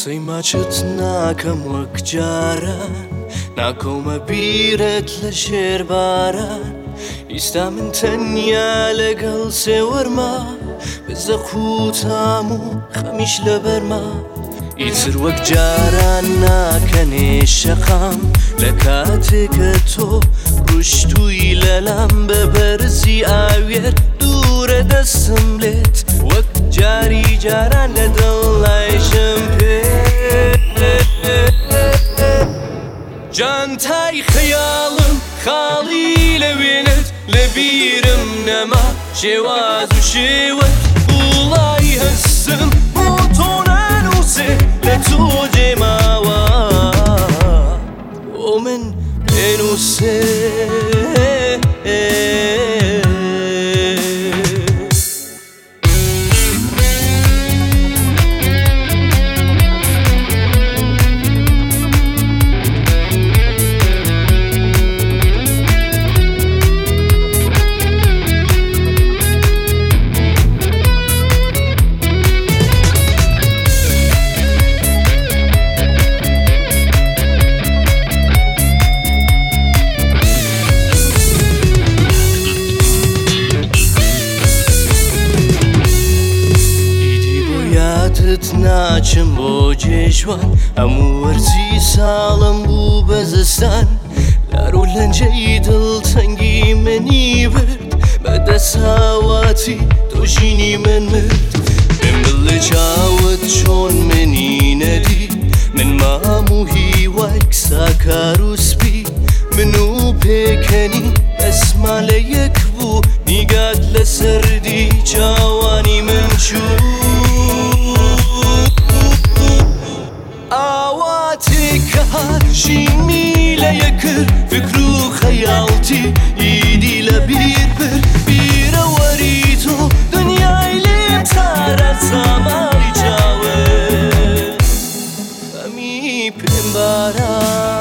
سەیماچت ناکەم وەک جاران، ناکۆمە بیرت لە ژێر باران. ئیستا من تەنیا لەگەڵ سێوەرما، بزە قوتام و خەمیش لە بەرما. ئیتر وەک جاران ناکەنێ شەقام، لە کاتێکە تۆ ڕوشتووی لەلام بە بەرزی ئاوێر دوورە دەستم لێت. وەک جاری جاران لە دڵایشم پێ جانتای خەیاڵم خاڵی لە وێنت لە بیرم نەما. شێواز و شێوت وڵای هەستم بۆ تۆ نانووسێ لە تۆ جێماوە بۆ من بێنووسێ. ناچم بۆ جێژوان، هەموو وەرزی ساڵم بوو بە زستان. لار و لەنجەی دڵتەنگی منی برد، بەدەساواتی تۆ ژینی من مرد. من بڵێ چاوت چۆن منی نەدی، من مام و هیوایک ساکار و سپی. من و پێکەنی ئەسما لە یەک بوو، نیگات لە سەردی چاوانی من چوو. ئاواتێکە ژینی لە یەکرد، فکر و خەیاڵتی ئیدی لە بیر برد. بیرە وەری تۆ دنیای لێم تارە ساماری چاوە، ئەمی پێم بارە.